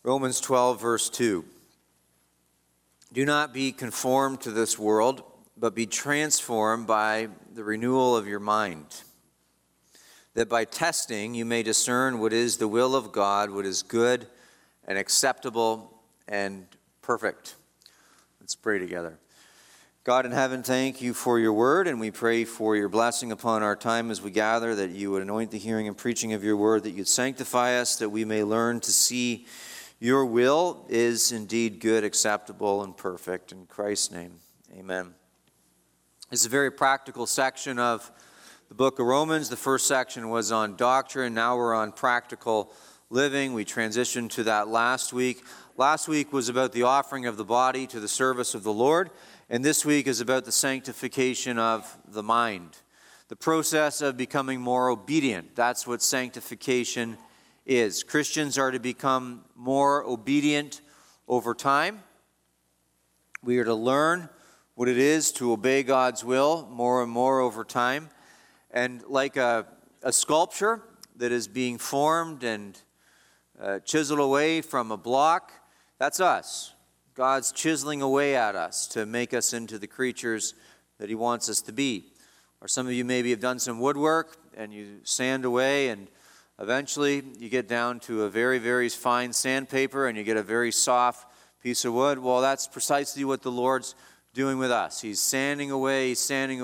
Romans 12, verse 2. Do not be conformed to this world, but be transformed by the renewal of your mind, that by testing you may discern what is the will of God, what is good and acceptable and perfect. Let's pray together. God in heaven, thank you for your word, and we pray for your blessing upon our time as we gather, that you would anoint the hearing and preaching of your word, that you'd sanctify us, that we may learn to see your will is indeed good, acceptable, and perfect. In Christ's name, amen. It's a very practical section of the book of Romans. The first section was on doctrine. Now we're on practical living. We transitioned to that last week. Last week was about the offering of the body to the service of the Lord. And this week is about the sanctification of the mind. The process of becoming more obedient. That's what sanctification is. Christians are to become more obedient over time. We are to learn what it is to obey God's will more and more over time. And like a sculpture that is being formed and chiseled away from a block, that's us. God's chiseling away at us to make us into the creatures that He wants us to be. Or some of you maybe have done some woodwork and you sand away, and eventually you get down to a very, very fine sandpaper and you get a very soft piece of wood. Well, that's precisely what the Lord's doing with us. He's sanding away,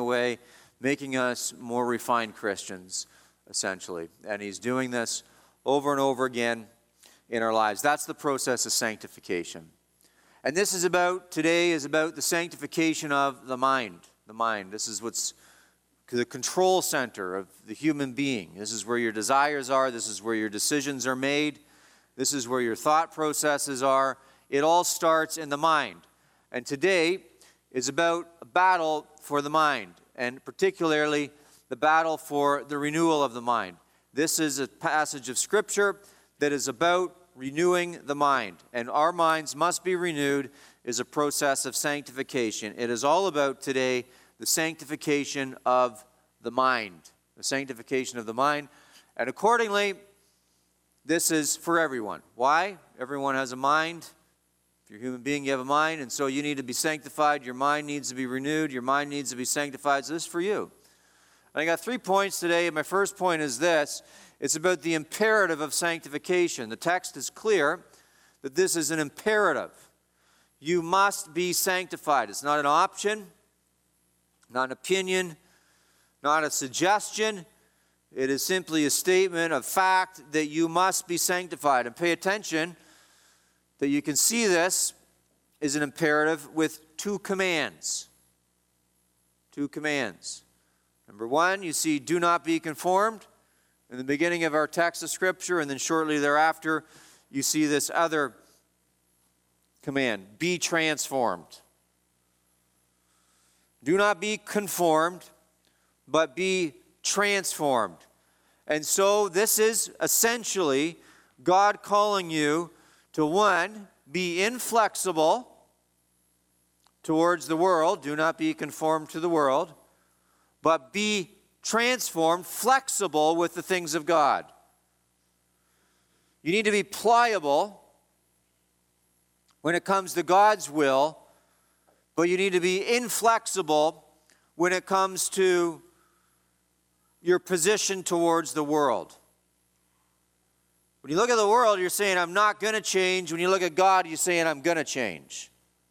making us more refined Christians, essentially. And He's doing this over and over again in our lives. That's the process of sanctification. And this is about, today is about the sanctification of the mind. The mind. This is what's the control center of the human being. This is where your desires are. This is where your decisions are made. This is where your thought processes are. It all starts in the mind. And today is about a battle for the mind, and particularly the battle for the renewal of the mind. This is a passage of Scripture that is about renewing the mind. And our minds must be renewed is a process of sanctification. It is all about today the sanctification of the mind. The sanctification of the mind. And accordingly, this is for everyone. Why? Everyone has a mind. If you're a human being, you have a mind, and so you need to be sanctified. Your mind needs to be renewed. Your mind needs to be sanctified. So this is for you. And I got 3 points today. My first point is this. It's about the imperative of sanctification. The text is clear that this is an imperative. You must be sanctified. It's not an option, not an opinion, not a suggestion. It is simply a statement of fact that you must be sanctified. And pay attention that you can see this is an imperative with 2 commands. 2 commands. Number 1, you see, do not be conformed in the beginning of our text of Scripture, and then shortly thereafter, you see this other command, be transformed. Do not be conformed, but be transformed. And so this is essentially God calling you to, 1, be inflexible towards the world. Do not be conformed to the world, but be transformed, flexible with the things of God. You need to be pliable when it comes to God's will, but you need to be inflexible when it comes to your position towards the world. When you look at the world, you're saying, I'm not going to change. When you look at God, you're saying, I'm going to change.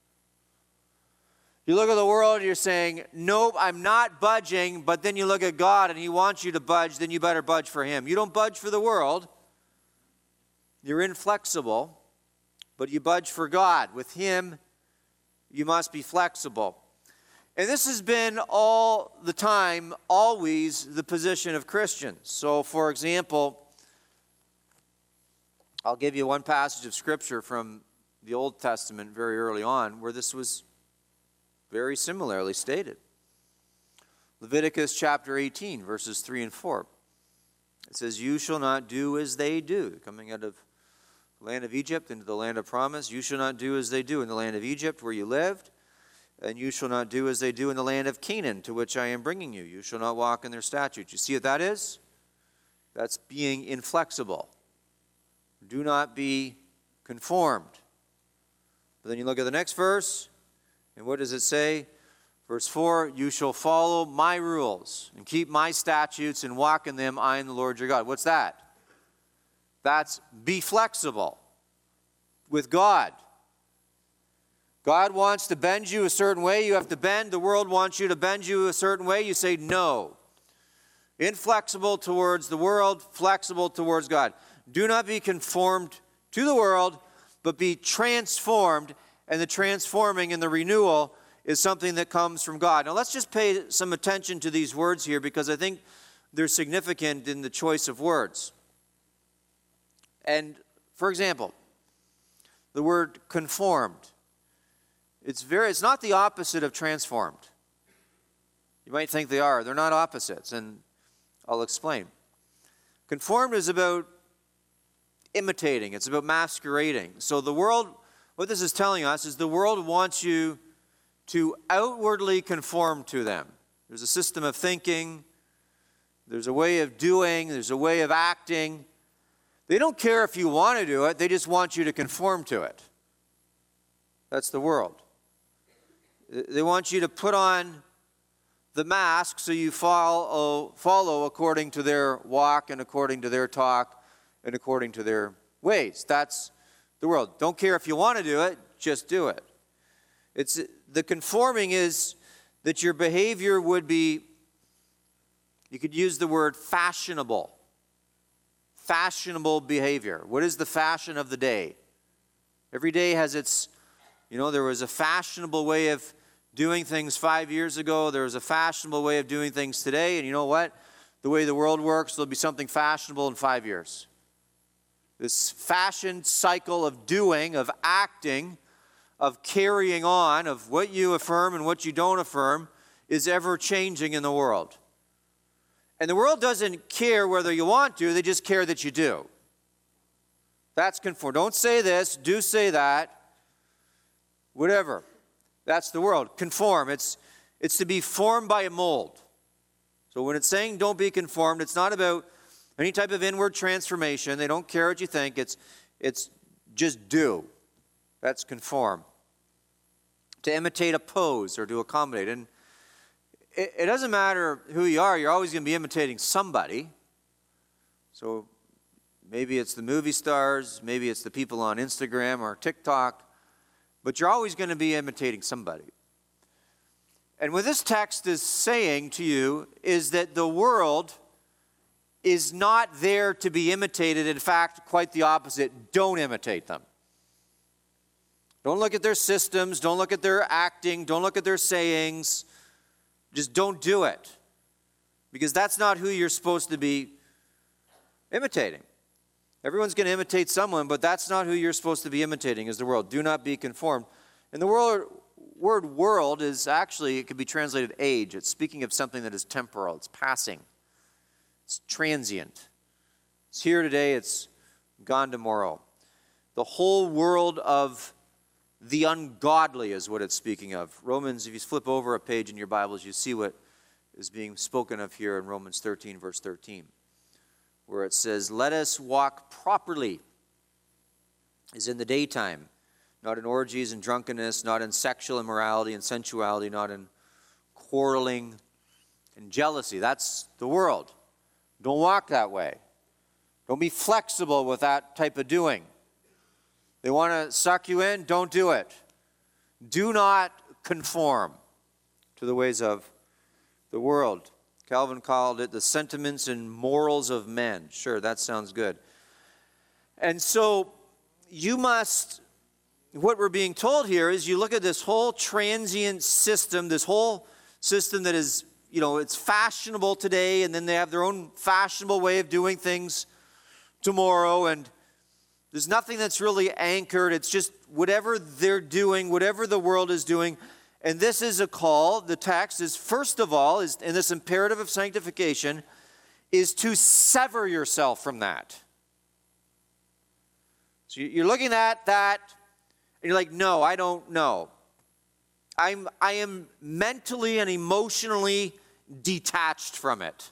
You look at the world, you're saying, nope, I'm not budging, but then you look at God and He wants you to budge, then you better budge for Him. You don't budge for the world. You're inflexible, but you budge for God. With Him, you must be flexible. And this has been all the time, always the position of Christians. So, for example, I'll give you one passage of Scripture from the Old Testament very early on where this was very similarly stated. Leviticus chapter 18, verses 3 and 4. It says, you shall not do as they do. Coming out of the land of Egypt into the land of promise, you shall not do as they do in the land of Egypt where you lived, and you shall not do as they do in the land of Canaan to which I am bringing you. You shall not walk in their statutes. You see what that is? That's being inflexible. Do not be conformed. But then you look at the next verse, and what does it say? Verse 4, you shall follow my rules and keep my statutes and walk in them, I am the Lord your God. What's that? That's be flexible with God. God wants to bend you a certain way, you have to bend. The world wants you to bend you a certain way, you say no. Inflexible towards the world, flexible towards God. Do not be conformed to the world, but be transformed. And the transforming and the renewal is something that comes from God. Now let's just pay some attention to these words here, because I think they're significant in the choice of words. And for example, the word conformed. It's not the opposite of transformed. You might think they are. They're not opposites, and I'll explain. Conformed is about imitating. It's about masquerading. So the world, what this is telling us is the world wants you to outwardly conform to them. There's a system of thinking. There's a way of doing. There's a way of acting. They don't care if you want to do it. They just want you to conform to it. That's the world. They want you to put on the mask so you follow according to their walk and according to their talk and according to their ways. That's the world. Don't care if you want to do it, just do it. The conforming is that your behavior would be, you could use the word fashionable. Fashionable behavior. What is the fashion of the day? Every day has its, there was a fashionable way of doing things 5 years ago. There was a fashionable way of doing things today. And you know what? The way the world works, there'll be something fashionable in 5 years. This fashion cycle of doing, of acting, of carrying on, of what you affirm and what you don't affirm is ever changing in the world. And the world doesn't care whether you want to, they just care that you do. That's conform. Don't say this, do say that. Whatever. That's the world. Conform. It's to be formed by a mold. So when it's saying don't be conformed, it's not about any type of inward transformation. They don't care what you think. It's just do. That's conform. To imitate a pose or to accommodate. And it doesn't matter who you are. You're always going to be imitating somebody. So maybe it's the movie stars. Maybe it's the people on Instagram or TikTok. But you're always going to be imitating somebody. And what this text is saying to you is that the world is not there to be imitated. In fact, quite the opposite. Don't imitate them. Don't look at their systems. Don't look at their acting. Don't look at their sayings. Just don't do it. Because that's not who you're supposed to be imitating. Everyone's going to imitate someone, but that's not who you're supposed to be imitating, is the world. Do not be conformed. And the word world is actually, it could be translated age. It's speaking of something that is temporal. It's passing. It's transient. It's here today. It's gone tomorrow. The whole world of the ungodly is what it's speaking of. Romans, if you flip over a page in your Bibles, you see what is being spoken of here in Romans 13, verse 13. Where it says, let us walk properly as in the daytime, not in orgies and drunkenness, not in sexual immorality and sensuality, not in quarreling and jealousy. That's the world. Don't walk that way. Don't be flexible with that type of doing. They want to suck you in, don't do it. Do not conform to the ways of the world. Calvin called it the sentiments and morals of men. Sure, that sounds good. And so what we're being told here is you look at this whole transient system, this whole system that is, it's fashionable today, and then they have their own fashionable way of doing things tomorrow, and there's nothing that's really anchored. It's just whatever they're doing, whatever the world is doing. And this is a call, the text is, first of all, is in this imperative of sanctification, is to sever yourself from that. So you're looking at that, and you're like, no, I don't know. I am mentally and emotionally detached from it.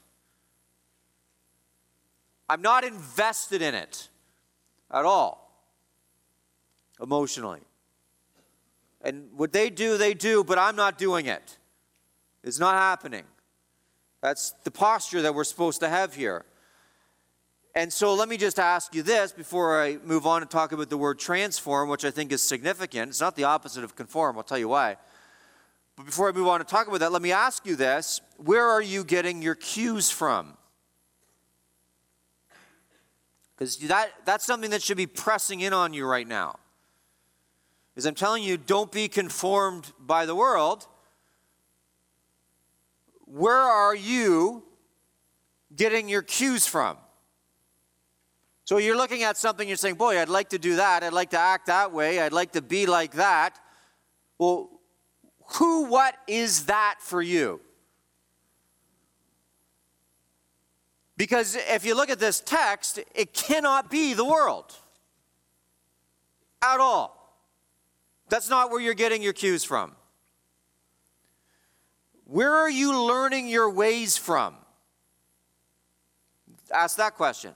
I'm not invested in it at all. emotionally. And what they do, but I'm not doing it. It's not happening. That's the posture that we're supposed to have here. And so let me just ask you this before I move on and talk about the word transform, which I think is significant. It's not the opposite of conform. I'll tell you why. But before I move on to talk about that, let me ask you this. Where are you getting your cues from? Because that's something that should be pressing in on you right now. Because I'm telling you, don't be conformed by the world. Where are you getting your cues from? So you're looking at something, you're saying, boy, I'd like to do that. I'd like to act that way. I'd like to be like that. Well, what is that for you? Because if you look at this text, it cannot be the world at all. That's not where you're getting your cues from. Where are you learning your ways from? Ask that question.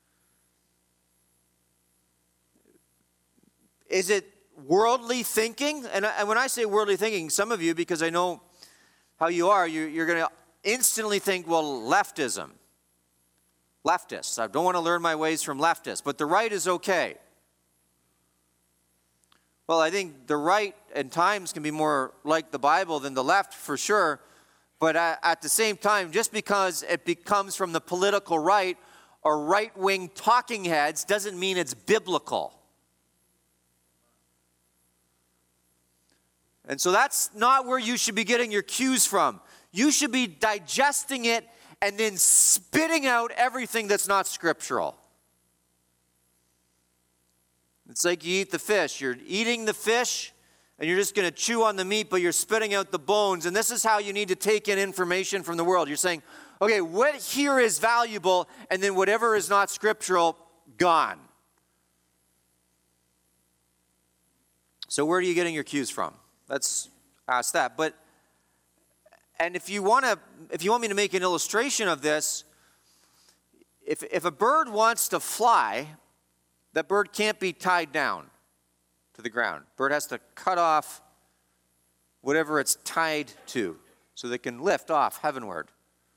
Is it worldly thinking? And when I say worldly thinking, some of you, because I know how you are, you're going to instantly think, well, leftism. Leftists. I don't want to learn my ways from leftists, but the right is okay. Well, I think the right at times can be more like the Bible than the left for sure, but at the same time, just because it becomes from the political right or right-wing talking heads doesn't mean it's biblical. And so that's not where you should be getting your cues from. You should be digesting it and then spitting out everything that's not scriptural. It's like you eat the fish. You're eating the fish, and you're just going to chew on the meat, but you're spitting out the bones. And this is how you need to take in information from the world. You're saying, okay, what here is valuable, and then whatever is not scriptural, gone. So where are you getting your cues from? Let's ask that. And if you want me to make an illustration of this, if a bird wants to fly, that bird can't be tied down to the ground. Bird has to cut off whatever it's tied to so they can lift off heavenward.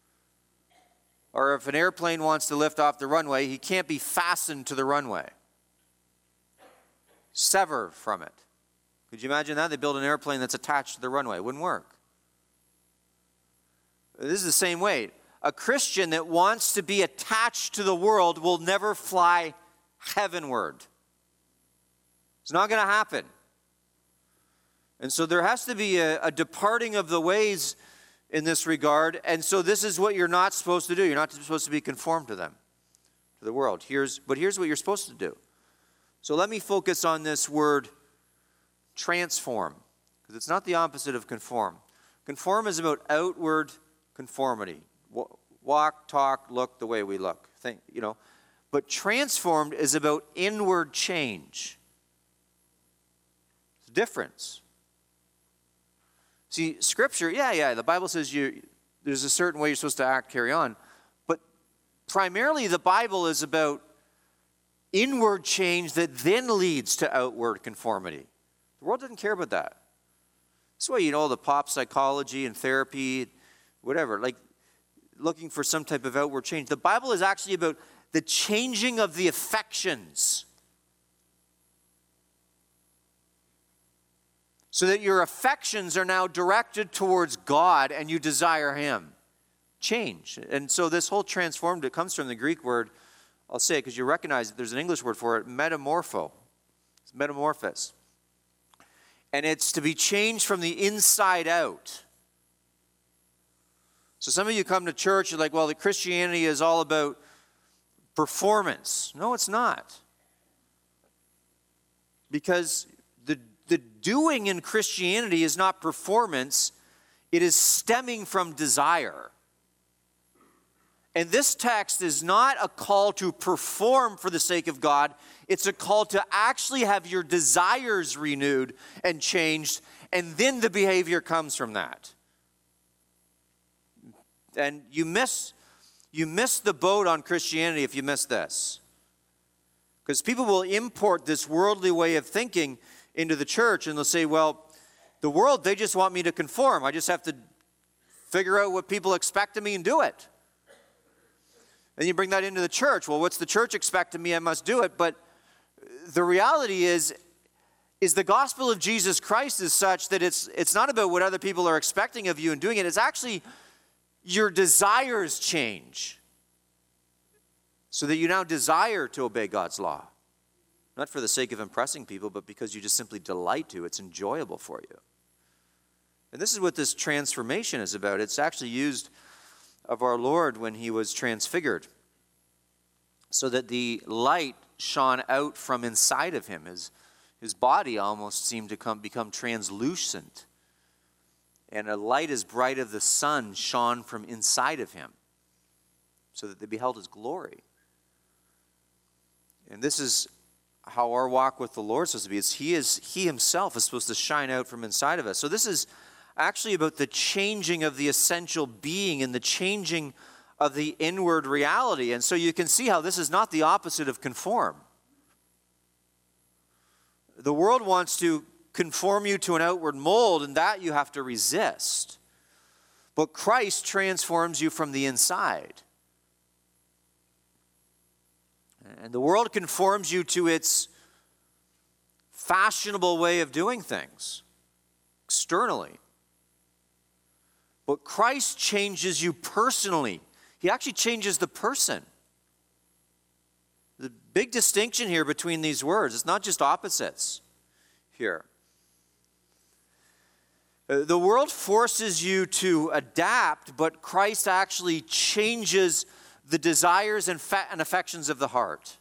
Or if an airplane wants to lift off the runway, he can't be fastened to the runway. Sever from it. Could you imagine that? They build an airplane that's attached to the runway. It wouldn't work. This is the same way. A Christian that wants to be attached to the world will never fly heavenward. It's not going to happen. And so there has to be a departing of the ways in this regard. And so this is what you're not supposed to do. You're not supposed to be conformed to them, to the world. But here's what you're supposed to do. So let me focus on this word transform, because it's not the opposite of conform. Conform is about outward conformity. Walk, talk, look the way we look. But transformed is about inward change. It's a difference. See, Scripture, the Bible says there's a certain way you're supposed to act, carry on. But primarily the Bible is about inward change that then leads to outward conformity. The world doesn't care about that. That's why, the pop psychology and therapy, whatever, like looking for some type of outward change. The Bible is actually about the changing of the affections. So that your affections are now directed towards God and you desire Him. Change. And so this whole transformed, it comes from the Greek word, I'll say it because you recognize that there's an English word for it, metamorpho. It's metamorphos. And it's to be changed from the inside out. So some of you come to church, you're like, well, the Christianity is all about performance. No, it's not. Because the doing in Christianity is not performance. It is stemming from desire. And this text is not a call to perform for the sake of God. It's a call to actually have your desires renewed and changed, and then the behavior comes from that. And you miss the boat on Christianity if you miss this. Because people will import this worldly way of thinking into the church, and they'll say, well, the world, they just want me to conform. I just have to figure out what people expect of me and do it. And you bring that into the church. Well, what's the church expect of me? I must do it. But the reality is the gospel of Jesus Christ is such that it's not about what other people are expecting of you and doing it. It's actually your desires change so that you now desire to obey God's law. Not for the sake of impressing people, but because you just simply delight to. It's enjoyable for you. And this is what this transformation is about. It's actually used of our Lord when he was transfigured, so that the light shone out from inside of him. His body almost seemed to become translucent. And a light as bright as the sun shone from inside of him, so that they beheld his glory. And this is how our walk with the Lord is supposed to be. He himself is supposed to shine out from inside of us. So this is actually about the changing of the essential being and the changing of the inward reality. And so you can see how this is not the opposite of conform. The world wants to conform you to an outward mold, and that you have to resist. But Christ transforms you from the inside. And the world conforms you to its fashionable way of doing things, externally. But Christ changes you personally. He actually changes the person. The big distinction here between these words, it's not just opposites here. The world forces you to adapt, but Christ actually changes the desires and affections of the heart.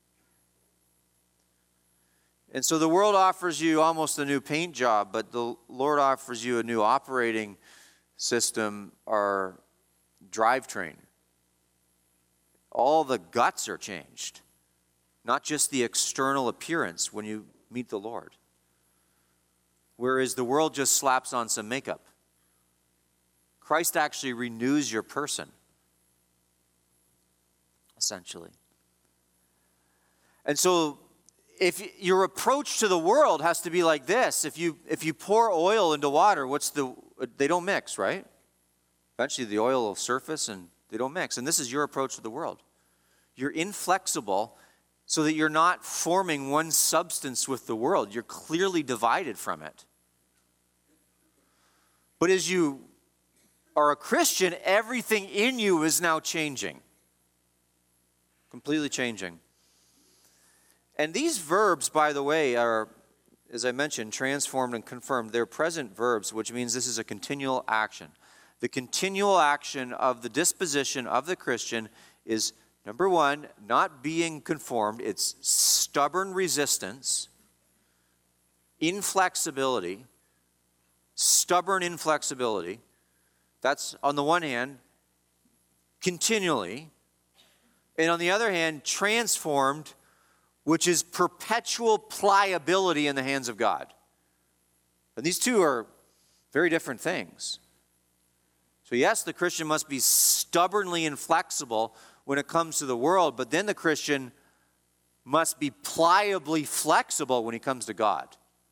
And so the world offers you almost a new paint job, but the Lord offers you a new operating system or drivetrain. All the guts are changed, not just the external appearance when you meet the Lord. Whereas the world just slaps on some makeup. Christ actually renews your person, essentially. And so if your approach to the world has to be like this, if you pour oil into water, they don't mix, right? Eventually the oil will surface and they don't mix. And this is your approach to the world. You're inflexible so that you're not forming one substance with the world. You're clearly divided from it. But as you are a Christian, everything in you is now changing. Completely changing. And these verbs, by the way, are, as I mentioned, transformed and confirmed. They're present verbs, which means this is a continual action. The continual action of the disposition of the Christian is, number one, not being conformed. It's stubborn resistance, inflexibility, stubborn inflexibility. That's, on the one hand, continually. And on the other hand, transformed, which is perpetual pliability in the hands of God. And these two are very different things. So yes, the Christian must be stubbornly inflexible when it comes to the world, but then the Christian must be pliably flexible when he comes to God.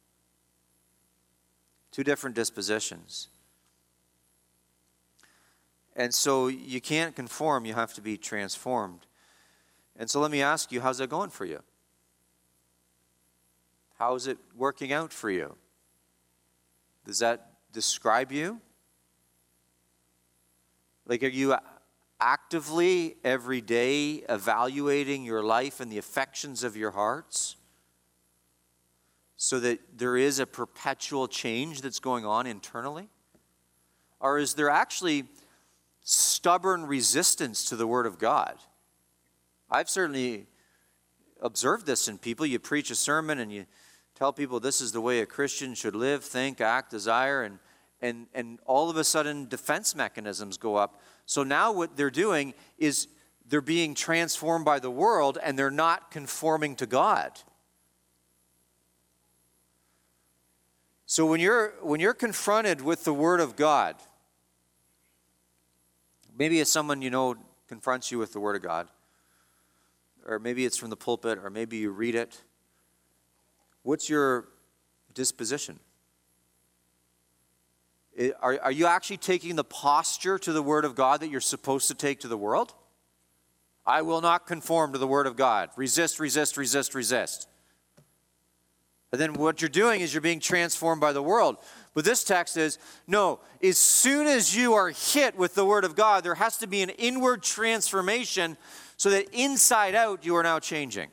Two different dispositions. And so you can't conform, you have to be transformed. And so let me ask you, how's that going for you? How is it working out for you? Does that describe you? Like, are you actively, every day, evaluating your life and the affections of your hearts so that there is a perpetual change that's going on internally? Or is there actually stubborn resistance to the Word of God? I've certainly observed this in people. You preach a sermon and you tell people this is the way a Christian should live, think, act, desire, and all of a sudden defense mechanisms go up. So now what they're doing is they're being transformed by the world and they're not conforming to God. So when you're confronted with the Word of God, maybe as someone you know confronts you with the Word of God, or maybe it's from the pulpit, or maybe you read it. What's your disposition? Are you actually taking the posture to the Word of God that you're supposed to take to the world? I will not conform to the Word of God. Resist, resist, resist, resist. And then what you're doing is you're being transformed by the world. But this text is, no, as soon as you are hit with the Word of God, there has to be an inward transformation so that inside out you are now changing.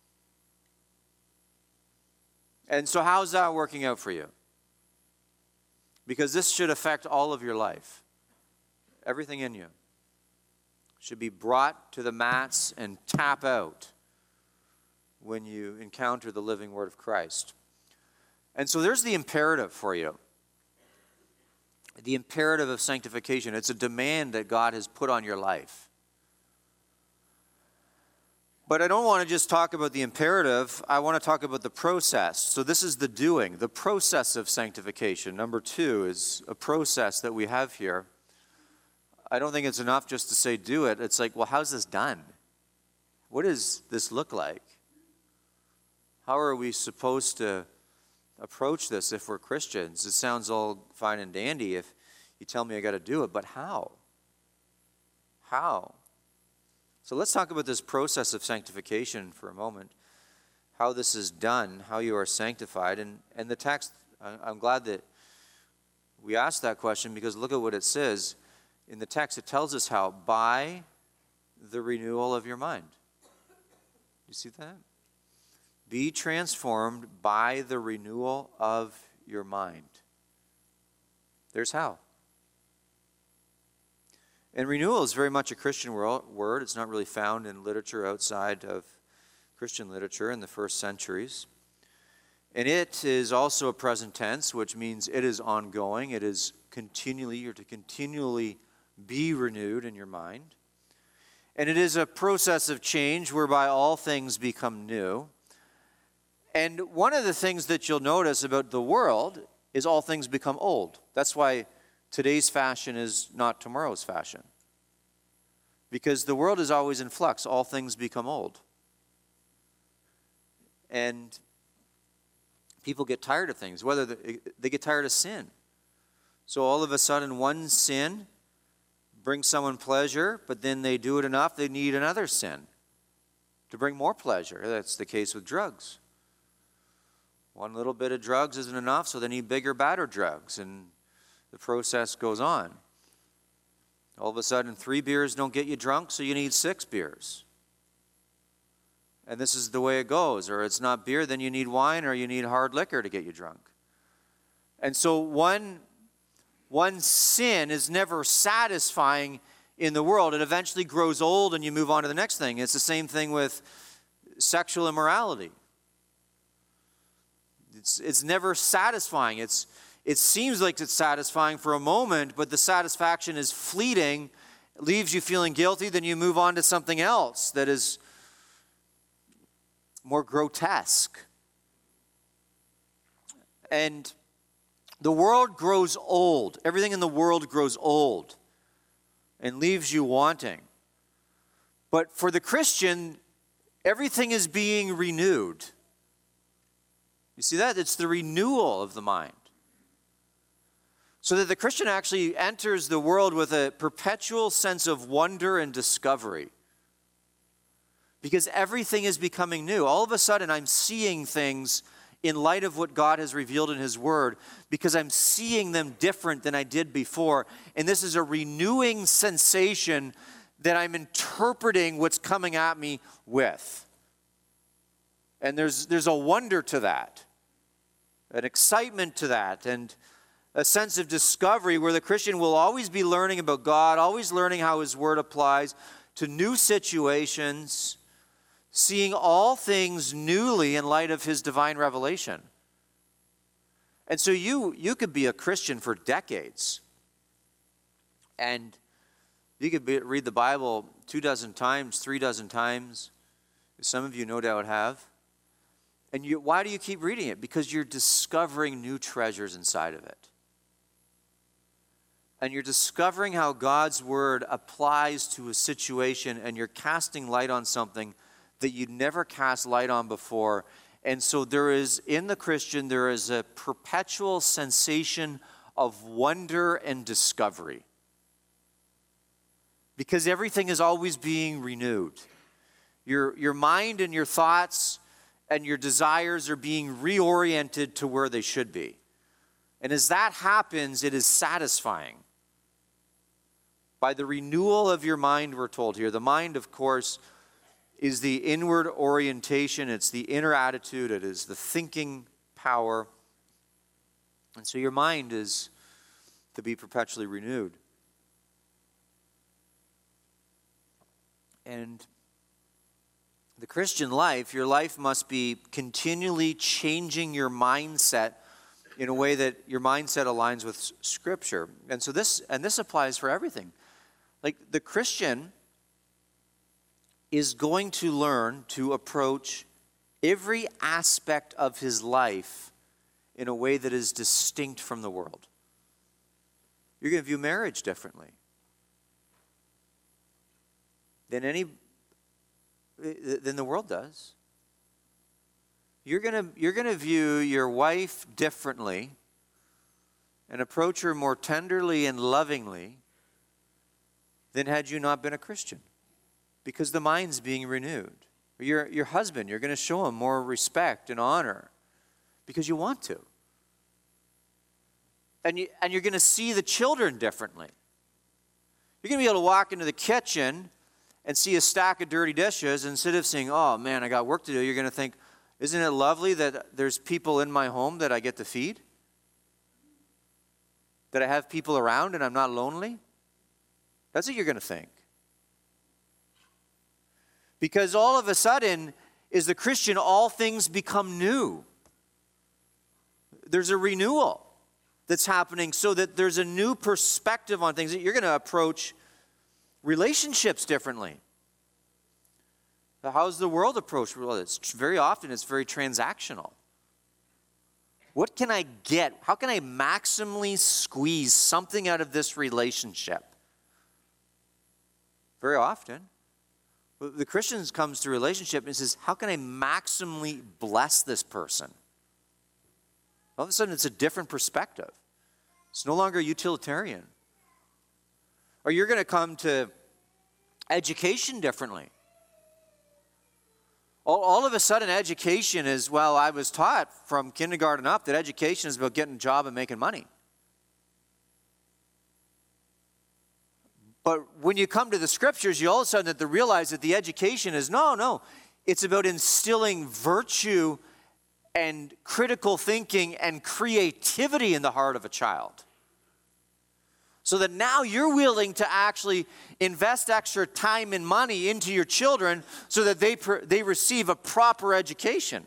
And so how's that working out for you? Because this should affect all of your life. Everything in you should be brought to the mats and tap out when you encounter the living Word of Christ. And so there's the imperative for you. The imperative of sanctification. It's a demand that God has put on your life. But I don't want to just talk about the imperative. I want to talk about the process. So this is the doing, the process of sanctification. Number 2 is a process that we have here. I don't think it's enough just to say do it. It's like, well, how's this done? What does this look like? How are we supposed to approach this if we're Christians? It sounds all fine and dandy if you tell me I got to do it, but how? How? So let's talk about this process of sanctification for a moment. How this is done, how you are sanctified. And the text, I'm glad that we asked that question because look at what it says. In the text, it tells us how. By the renewal of your mind. You see that? Be transformed by the renewal of your mind. There's how. And renewal is very much a Christian word. It's not really found in literature outside of Christian literature in the first centuries. And it is also a present tense, which means it is ongoing. It is continually, you're to continually be renewed in your mind. And it is a process of change whereby all things become new. And one of the things that you'll notice about the world is all things become old. That's why today's fashion is not tomorrow's fashion. Because the world is always in flux. All things become old. And people get tired of things, whether they get tired of sin. So all of a sudden, one sin brings someone pleasure, but then they do it enough, they need another sin to bring more pleasure. That's the case with drugs. One little bit of drugs isn't enough, so they need bigger, badder drugs, and the process goes on. All of a sudden, 3 beers don't get you drunk, so you need 6 beers. And this is the way it goes. Or it's not beer, then you need wine, or you need hard liquor to get you drunk. And so one sin is never satisfying in the world. It eventually grows old, and you move on to the next thing. It's the same thing with sexual immorality. It's never satisfying. It seems like it's satisfying for a moment, but the satisfaction is fleeting, leaves you feeling guilty, then you move on to something else that is more grotesque. And the world grows old. Everything in the world grows old and leaves you wanting. But for the Christian, everything is being renewed. You see that? It's the renewal of the mind. So that the Christian actually enters the world with a perpetual sense of wonder and discovery. Because everything is becoming new. All of a sudden, I'm seeing things in light of what God has revealed in His Word, because I'm seeing them different than I did before. And this is a renewing sensation that I'm interpreting what's coming at me with. And there's a wonder to that, an excitement to that, and a sense of discovery where the Christian will always be learning about God, always learning how His Word applies to new situations, seeing all things newly in light of His divine revelation. And so you could be a Christian for decades. And you could read the Bible 24 times, 36 times. Some of you no doubt have. And why do you keep reading it? Because you're discovering new treasures inside of it. And you're discovering how God's Word applies to a situation, and you're casting light on something that you'd never cast light on before. And so there is, in the Christian, there is a perpetual sensation of wonder and discovery. Because everything is always being renewed. Your mind and your thoughts and your desires are being reoriented to where they should be. And as that happens, it is satisfying. By the renewal of your mind, we're told here. The mind, of course, is the inward orientation. It's the inner attitude. It is the thinking power. And so your mind is to be perpetually renewed. And the Christian life, your life must be continually changing your mindset in a way that your mindset aligns with Scripture. And so this applies for everything. Like the Christian is going to learn to approach every aspect of his life in a way that is distinct from the world. You're going to view marriage differently than the world does. You're going to view your wife differently and approach her more tenderly and lovingly than had you not been a Christian, because the mind's being renewed. Your husband, you're going to show him more respect and honor because you want to. And you're going to see the children differently. You're going to be able to walk into the kitchen and see a stack of dirty dishes, instead of saying, oh man, I got work to do, you're going to think, isn't it lovely that there's people in my home that I get to feed? That I have people around and I'm not lonely? That's what you're going to think. Because all of a sudden, as the Christian, all things become new. There's a renewal that's happening so that there's a new perspective on things. That you're going to approach relationships differently. How's the world approach? Well, it's very transactional. What can I get? How can I maximally squeeze something out of this relationship? Very often, the Christian comes to relationship and says, how can I maximally bless this person? All of a sudden, it's a different perspective. It's no longer utilitarian. Or you're going to come to education differently. All of a sudden, education is, well, I was taught from kindergarten up that education is about getting a job and making money. But when you come to the Scriptures, you all of a sudden realize that the education is, no. It's about instilling virtue and critical thinking and creativity in the heart of a child. So that now you're willing to actually invest extra time and money into your children so that they receive a proper education,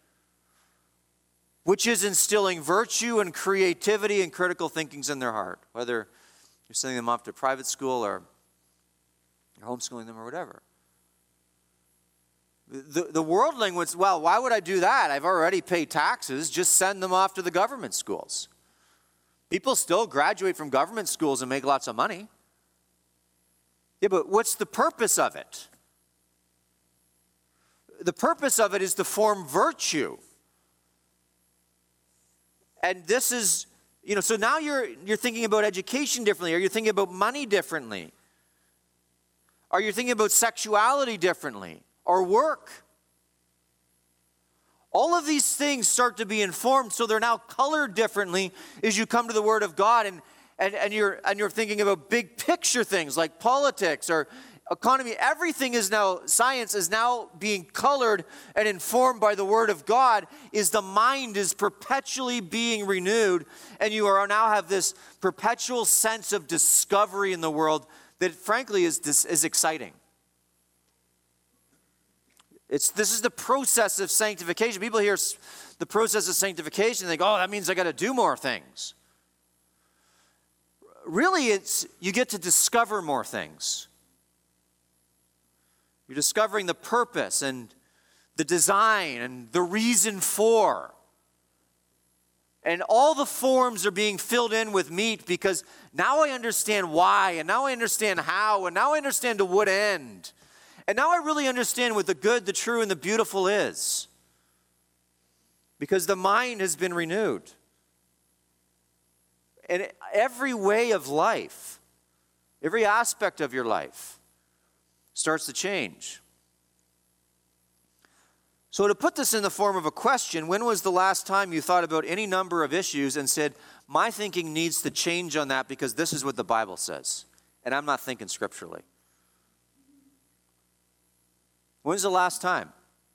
which is instilling virtue and creativity and critical thinkings in their heart, whether you're sending them off to private school or you're homeschooling them or whatever. The worldling would say, well, why would I do that? I've already paid taxes. Just send them off to the government schools. People still graduate from government schools and make lots of money. Yeah, but what's the purpose of it? The purpose of it is to form virtue. And this is, so now you're thinking about education differently, or you're thinking about money differently, or you're thinking about sexuality differently, or work. All of these things start to be informed, so they're now colored differently as you come to the Word of God, and you're thinking about big picture things like politics or economy. Everything is now, science is now being colored and informed by the Word of God, is the mind is perpetually being renewed, and you are now have this perpetual sense of discovery in the world that frankly is exciting. This is the process of sanctification. People hear the process of sanctification and think, oh, that means I got to do more things. Really, it's you get to discover more things. You're discovering the purpose and the design and the reason for. And all the forms are being filled in with meat because now I understand why, and now I understand how, and now I understand to what end. And now I really understand what the good, the true, and the beautiful is. Because the mind has been renewed. And every way of life, every aspect of your life starts to change. So to put this in the form of a question, when was the last time you thought about any number of issues and said, my thinking needs to change on that because this is what the Bible says, and I'm not thinking scripturally? When's the last time?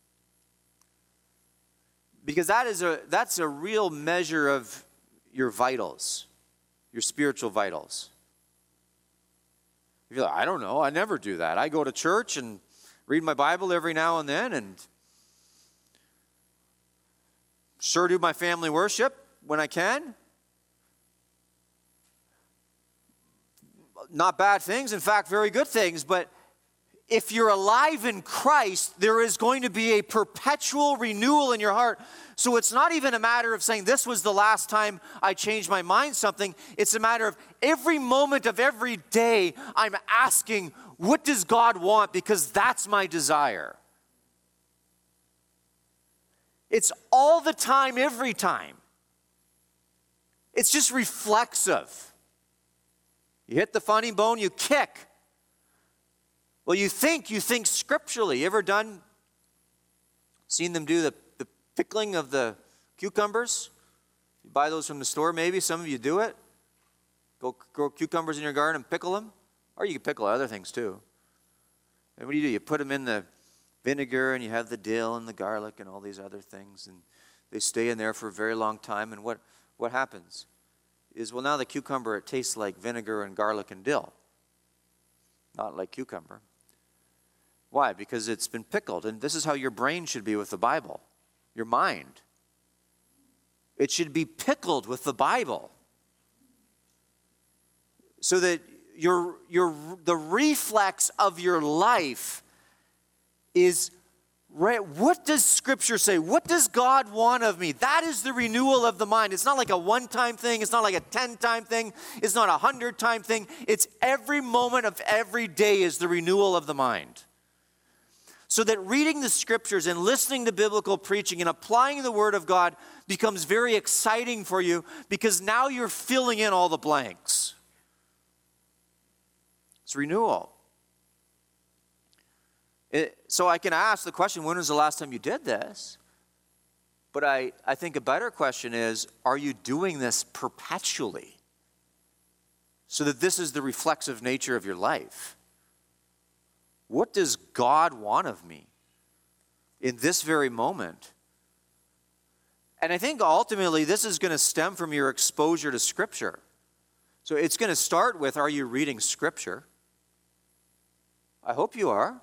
Because that's a real measure of your vitals, your spiritual vitals. If you're like, I don't know, I never do that. I go to church and read my Bible every now and then and sure do my family worship when I can. Not bad things, in fact, very good things, but if you're alive in Christ, there is going to be a perpetual renewal in your heart. So it's not even a matter of saying, this was the last time I changed my mind something. It's a matter of every moment of every day, I'm asking, what does God want? Because that's my desire. It's all the time, every time. It's just reflexive. You hit the funny bone, you kick. Well, you think scripturally. You ever seen them do the pickling of the cucumbers? You buy those from the store maybe, some of you do it. Go grow cucumbers in your garden and pickle them. Or you can pickle other things too. And what do? You put them in the vinegar and you have the dill and the garlic and all these other things. And they stay in there for a very long time. And what happens is, well, now the cucumber, it tastes like vinegar and garlic and dill. Not like cucumber. Why? Because it's been pickled. And this is how your brain should be with the Bible. Your mind. It should be pickled with the Bible. So that the reflex of your life is, right, what does Scripture say? What does God want of me? That is the renewal of the mind. It's not like a one-time thing. It's not like a 10-time thing. It's not a 100-time thing. It's every moment of every day is the renewal of the mind. So that reading the Scriptures and listening to biblical preaching and applying the Word of God becomes very exciting for you because now you're filling in all the blanks. It's renewal. So I can ask the question, when was the last time you did this? But I think a better question is, are you doing this perpetually? So that this is the reflexive nature of your life. What does God want of me in this very moment? And I think ultimately this is going to stem from your exposure to Scripture. So it's going to start with, are you reading Scripture? I hope you are.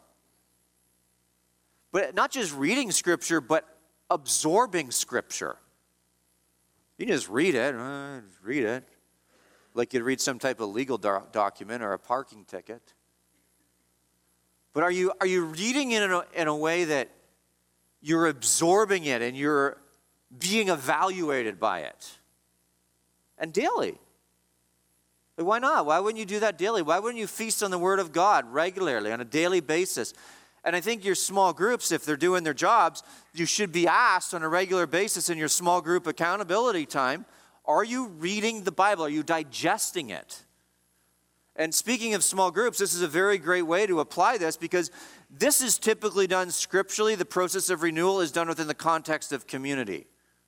But not just reading Scripture, but absorbing Scripture. You can just read it, like you'd read some type of legal document or a parking ticket. But are you reading it in a way that you're absorbing it and you're being evaluated by it? And daily. Like, why not? Why wouldn't you do that daily? Why wouldn't you feast on the Word of God regularly, on a daily basis? And I think your small groups, if they're doing their jobs, you should be asked on a regular basis in your small group accountability time, are you reading the Bible? Are you digesting it? And speaking of small groups, this is a very great way to apply this because this is typically done scripturally. The process of renewal is done within the context of community.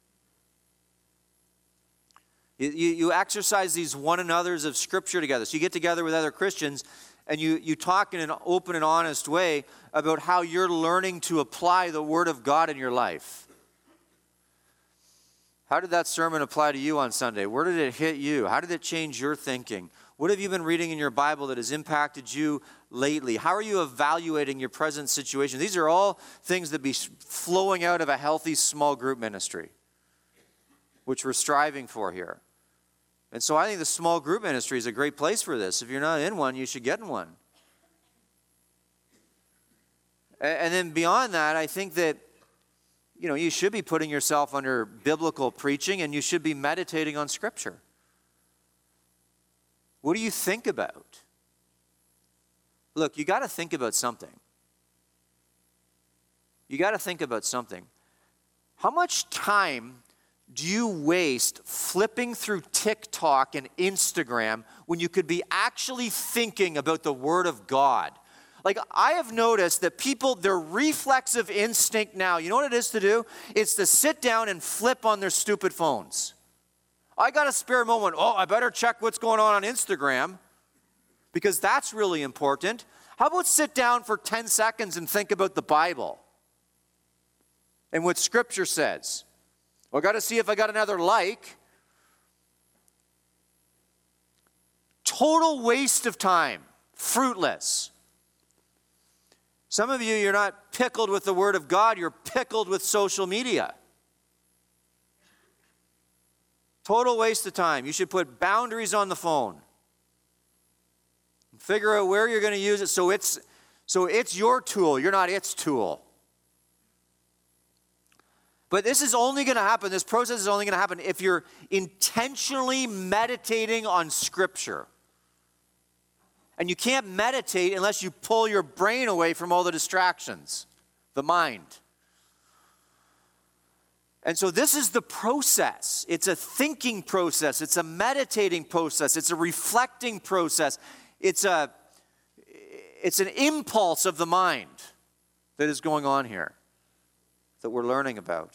You exercise these one another's of Scripture together. So you get together with other Christians and you talk in an open and honest way about how you're learning to apply the Word of God in your life. How did that sermon apply to you on Sunday? Where did it hit you? How did it change your thinking? What have you been reading in your Bible that has impacted you lately? How are you evaluating your present situation? These are all things that be flowing out of a healthy small group ministry, which we're striving for here. And so I think the small group ministry is a great place for this. If you're not in one, you should get in one. And then beyond that, I think that, you should be putting yourself under biblical preaching and you should be meditating on Scripture. What do you think about? Look, you got to think about something. you got to think about something. How much time do you waste flipping through TikTok and Instagram when you could be actually thinking about the Word of God? Like, I have noticed that people, their reflexive instinct now, you know what it is to do? It's to sit down and flip on their stupid phones. I got a spare moment. Oh, I better check what's going on Instagram because that's really important. How about sit down for 10 seconds and think about the Bible and what Scripture says? Well, I got to see if I got another like. Total waste of time. Fruitless. Some of you, you're not pickled with the Word of God. You're pickled with social media. Total waste of time. You should put boundaries on the phone. Figure out where you're going to use it so it's your tool. You're not its tool. But this is only going to happen, this process is only going to happen if you're intentionally meditating on Scripture. And you can't meditate unless you pull your brain away from all the distractions, the mind. And so this is the process. It's a thinking process. It's a meditating process. It's a reflecting process. It's an impulse of the mind that is going on here that we're learning about.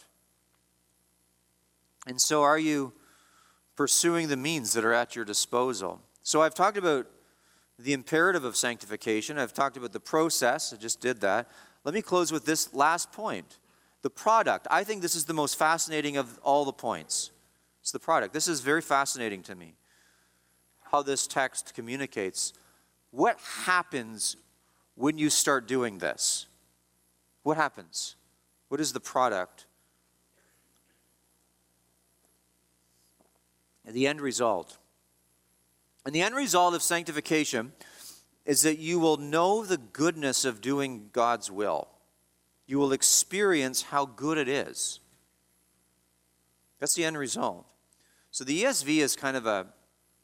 And so are you pursuing the means that are at your disposal? So I've talked about the imperative of sanctification. I've talked about the process. I just did that. Let me close with this last point. The product. I think this is the most fascinating of all the points. It's the product. This is very fascinating to me, how this text communicates. What happens when you start doing this? What happens? What is the product? The end result. And the end result of sanctification is that you will know the goodness of doing God's will. You will experience how good it is. That's the end result. So the ESV is kind of a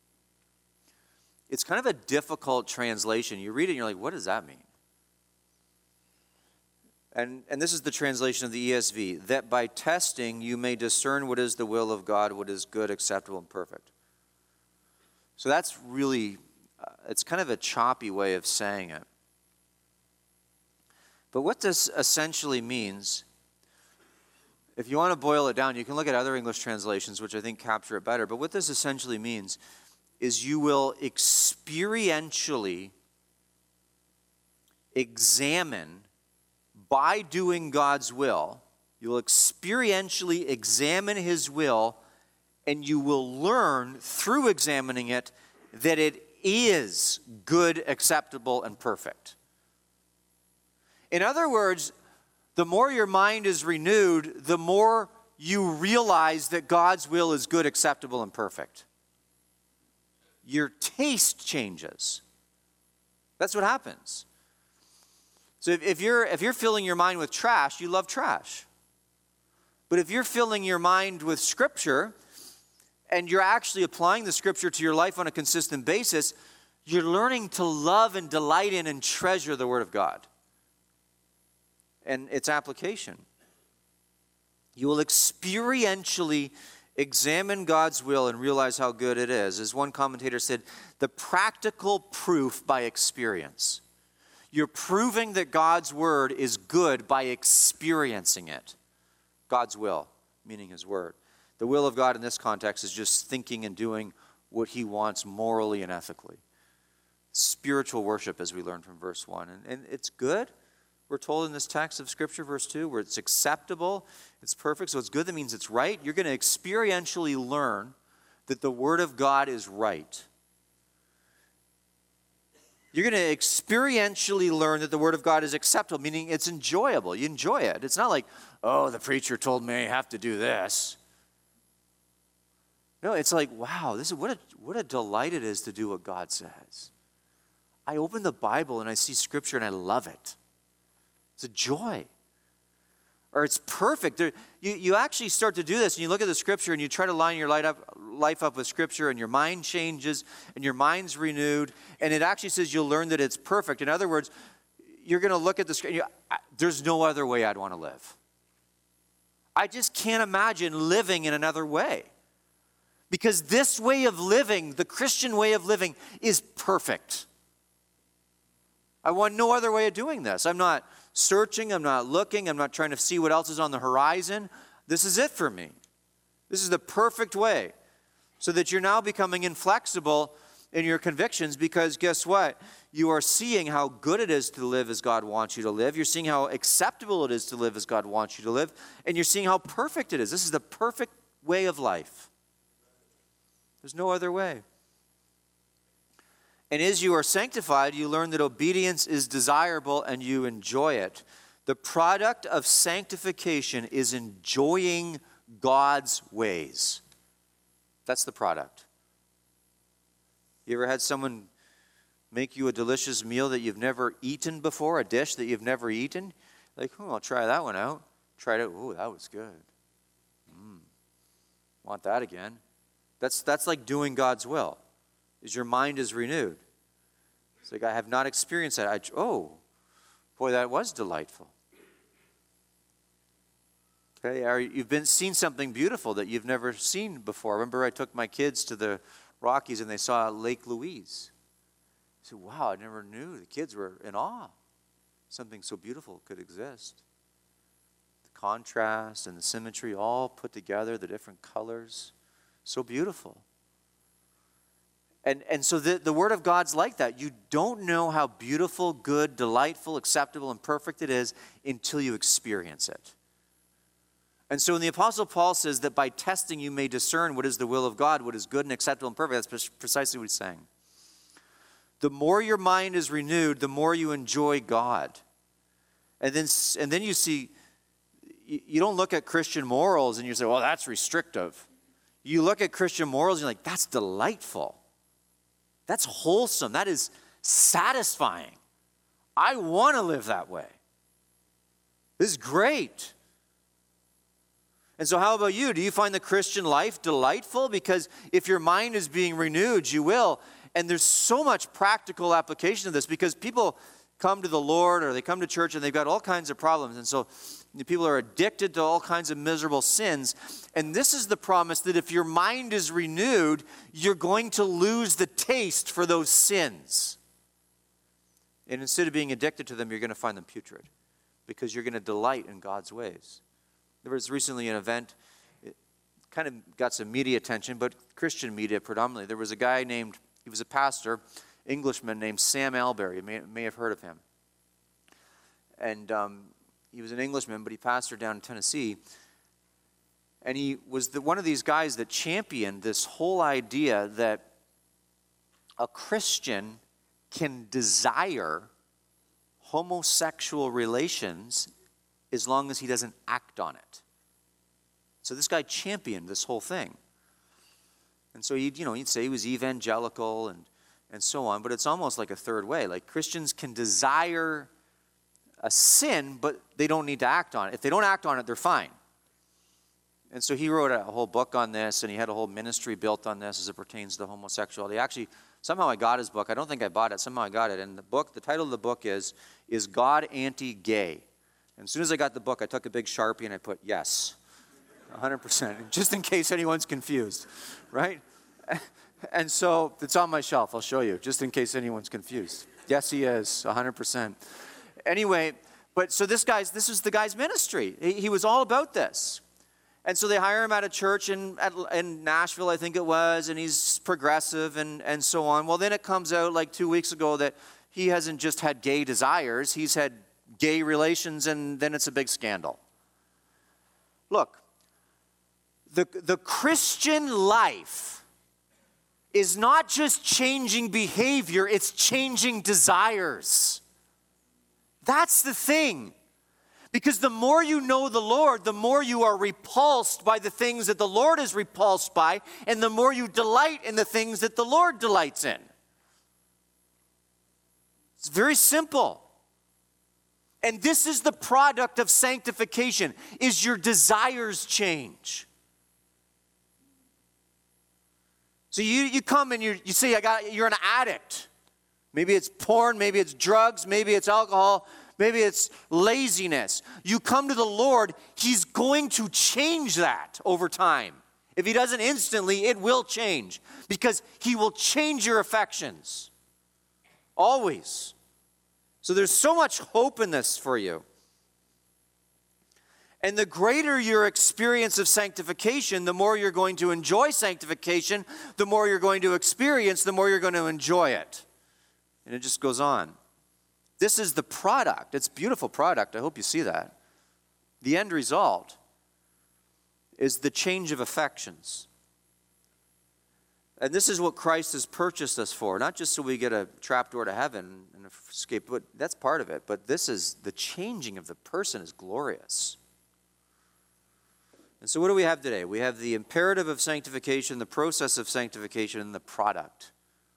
difficult translation. You read it and you're like, what does that mean? And this is the translation of the ESV, that by testing you may discern what is the will of God, what is good, acceptable, and perfect. So that's really, it's kind of a choppy way of saying it. But what this essentially means, if you want to boil it down, you can look at other English translations, which I think capture it better. But what this essentially means is you will experientially examine, by doing God's will, you will experientially examine His will, and you will learn through examining it that it is good, acceptable, and perfect. In other words, the more your mind is renewed, the more you realize that God's will is good, acceptable, and perfect. Your taste changes. That's what happens. So if you're filling your mind with trash, you love trash. But if you're filling your mind with Scripture, and you're actually applying the Scripture to your life on a consistent basis, you're learning to love and delight in and treasure the Word of God and its application. You will experientially examine God's will and realize how good it is. As one commentator said, the practical proof by experience. You're proving that God's Word is good by experiencing it. God's will, meaning His Word. The will of God in this context is just thinking and doing what He wants morally and ethically. Spiritual worship, as we learned from verse 1. And it's good. We're told in this text of Scripture, verse 2, where it's acceptable, it's perfect, so it's good. That means it's right. You're going to experientially learn that the Word of God is right. You're going to experientially learn that the Word of God is acceptable, meaning it's enjoyable. You enjoy it. It's not like, oh, the preacher told me I have to do this. No, it's like, wow, this is what a delight it is to do what God says. I open the Bible and I see Scripture and I love it. It's a joy. Or it's perfect. You actually start to do this and you look at the Scripture and you try to line your life up with Scripture, and your mind changes and your mind's renewed, and it actually says you'll learn that it's perfect. In other words, you're going to look at this, there's no other way I'd want to live. I just can't imagine living in another way. Because this way of living, the Christian way of living, is perfect. I want no other way of doing this. I'm not searching, I'm not looking, I'm not trying to see what else is on the horizon. This is it for me. This is the perfect way. So that you're now becoming inflexible in your convictions, because guess what? You are seeing how good it is to live as God wants you to live. You're seeing how acceptable it is to live as God wants you to live. And you're seeing how perfect it is. This is the perfect way of life. There's no other way. And as you are sanctified, you learn that obedience is desirable and you enjoy it. The product of sanctification is enjoying God's ways. That's the product. You ever had someone make you a delicious meal that you've never eaten before, a dish that you've never eaten? Like, I'll try that one out. Tried it. Oh, that was good. Want that again? That's like doing God's will. Is your mind is renewed. It's like, I have not experienced that. Oh, boy, that was delightful. Okay, or you've seen something beautiful that you've never seen before. Remember, I took my kids to the Rockies and they saw Lake Louise. I said, wow, I never knew. The kids were in awe. Something so beautiful could exist. The contrast and the symmetry all put together, the different colors. So beautiful. And so the Word of God's like that. You don't know how beautiful, good, delightful, acceptable, and perfect it is until you experience it. And so when the Apostle Paul says that by testing you may discern what is the will of God, what is good and acceptable and perfect, that's precisely what he's saying. The more your mind is renewed, the more you enjoy God. And then you see, you don't look at Christian morals and you say, well, that's restrictive. You look at Christian morals and you're like, that's delightful. That's wholesome. That is satisfying. I want to live that way. This is great. And so how about you? Do you find the Christian life delightful? Because if your mind is being renewed, you will. And there's so much practical application of this, because people come to the Lord or they come to church and they've got all kinds of problems. And so people are addicted to all kinds of miserable sins. And this is the promise that if your mind is renewed, you're going to lose the taste for those sins. And instead of being addicted to them, you're going to find them putrid, because you're going to delight in God's ways. There was recently an event, it kind of got some media attention, but Christian media predominantly. There was a guy named, he was a pastor, Englishman named Sam Alberry. You may have heard of him. And he was an Englishman, but he pastored down in Tennessee. And he was one of these guys that championed this whole idea that a Christian can desire homosexual relations as long as he doesn't act on it. So this guy championed this whole thing. And so he'd say he was evangelical and so on, but it's almost like a third way. Like, Christians can desire a sin, but they don't need to act on it. If they don't act on it, they're fine. And so he wrote a whole book on this, and he had a whole ministry built on this as it pertains to homosexuality. Actually, somehow I got his book. I don't think I bought it. Somehow I got it. And the title of the book is God Anti-Gay? And as soon as I got the book, I took a big Sharpie and I put yes, 100%, just in case anyone's confused, right? And so it's on my shelf. I'll show you, just in case anyone's confused. Yes, he is, 100%. Anyway, but so this is the guy's ministry. He was all about this. And so they hire him at a church in Nashville, I think it was, and he's progressive and so on. Well, then it comes out like 2 weeks ago that he hasn't just had gay desires, he's had gay relations, and then it's a big scandal. Look, the Christian life is not just changing behavior, it's changing desires. That's the thing. Because the more you know the Lord, the more you are repulsed by the things that the Lord is repulsed by, and the more you delight in the things that the Lord delights in. It's very simple. And this is the product of sanctification, is your desires change. So you come and you say, you're an addict. Maybe it's porn, maybe it's drugs, maybe it's alcohol, maybe it's laziness. You come to the Lord, He's going to change that over time. If He doesn't instantly, it will change because He will change your affections. Always. So there's so much hope in this for you. And the greater your experience of sanctification, the more you're going to enjoy sanctification, the more you're going to experience, the more you're going to enjoy it. And it just goes on. This is the product. It's a beautiful product. I hope you see that. The end result is the change of affections. And this is what Christ has purchased us for. Not just so we get a trapdoor to heaven and escape, but that's part of it. But this is the changing of the person is glorious. And so what do we have today? We have the imperative of sanctification, the process of sanctification, and the product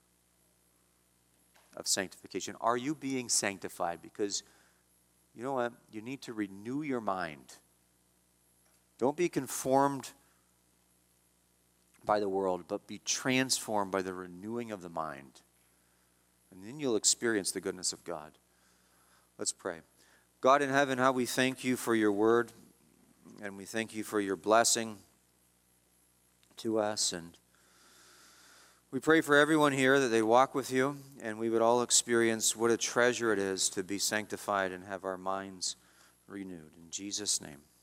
of sanctification. Are you being sanctified? Because you know what? You need to renew your mind. Don't be conformed by the world, but be transformed by the renewing of the mind. And then you'll experience the goodness of God. Let's pray. God in heaven, how we thank you for your word. And we thank you for your blessing to us. And we pray for everyone here that they walk with you, and we would all experience what a treasure it is to be sanctified and have our minds renewed. In Jesus' name.